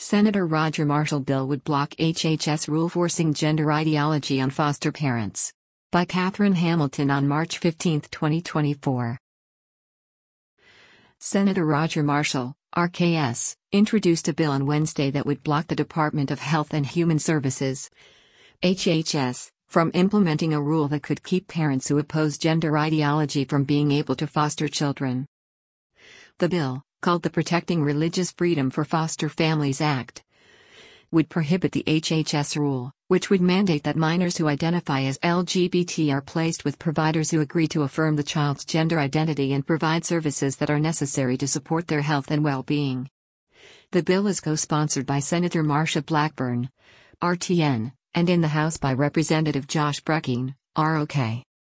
Senator Roger Marshall bill would block HHS rule forcing gender ideology on foster parents. By Catherine Hamilton on March 15, 2024. Senator Roger Marshall, RKS, introduced a bill on Wednesday that would block the Department of Health and Human Services, HHS, from implementing a rule that could keep parents who oppose gender ideology from being able to foster children. The bill, called the Protecting Religious Freedom for Foster Families Act, would prohibit the HHS rule, which would mandate that minors who identify as LGBT are placed with providers who agree to affirm the child's gender identity and provide services that are necessary to support their health and well-being. The bill is co-sponsored by Senator Marsha Blackburn, RTN, and in the House by Representative Josh Brecking, ROK.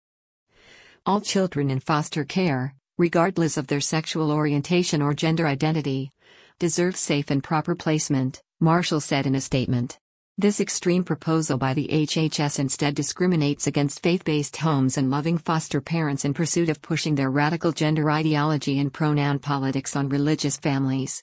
All children in foster care, regardless of their sexual orientation or gender identity, deserve safe and proper placement, Marshall said in a statement. This extreme proposal by the HHS instead discriminates against faith-based homes and loving foster parents in pursuit of pushing their radical gender ideology and pronoun politics on religious families.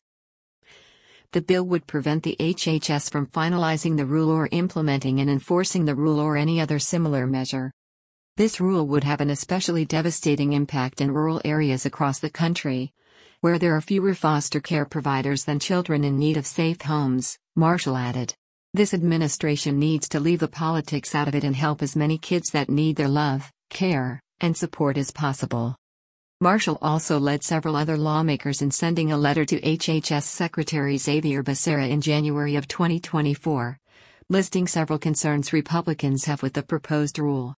The bill would prevent the HHS from finalizing the rule or implementing and enforcing the rule or any other similar measure. This rule would have an especially devastating impact in rural areas across the country, where there are fewer foster care providers than children in need of safe homes, Marshall added. This administration needs to leave the politics out of it and help as many kids that need their love, care, and support as possible. Marshall also led several other lawmakers in sending a letter to HHS Secretary Xavier Becerra in January of 2024, listing several concerns Republicans have with the proposed rule.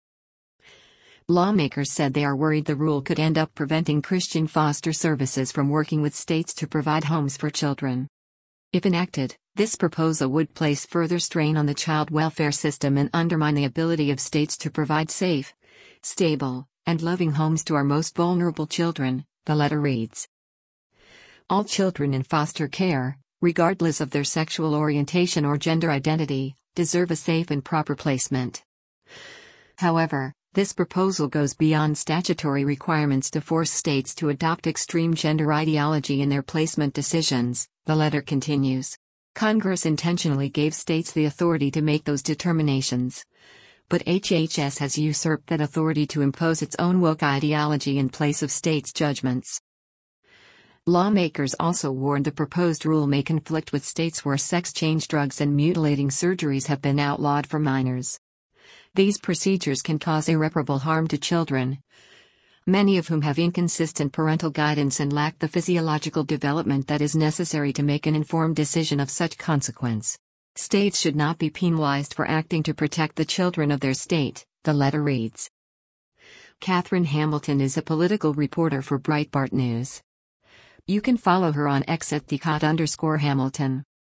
Lawmakers said they are worried the rule could end up preventing Christian foster services from working with states to provide homes for children. If enacted, this proposal would place further strain on the child welfare system and undermine the ability of states to provide safe, stable, and loving homes to our most vulnerable children, the letter reads. All children in foster care, regardless of their sexual orientation or gender identity, deserve a safe and proper placement. However, this proposal goes beyond statutory requirements to force states to adopt extreme gender ideology in their placement decisions, the letter continues. Congress intentionally gave states the authority to make those determinations. But HHS has usurped that authority to impose its own woke ideology in place of states' judgments. Lawmakers also warned the proposed rule may conflict with states where sex-change drugs and mutilating surgeries have been outlawed for minors. These procedures can cause irreparable harm to children, many of whom have inconsistent parental guidance and lack the physiological development that is necessary to make an informed decision of such consequence. States should not be penalized for acting to protect the children of their state, the letter reads. Catherine Hamilton is a political reporter for Breitbart News. You can follow her on X at @Hamilton.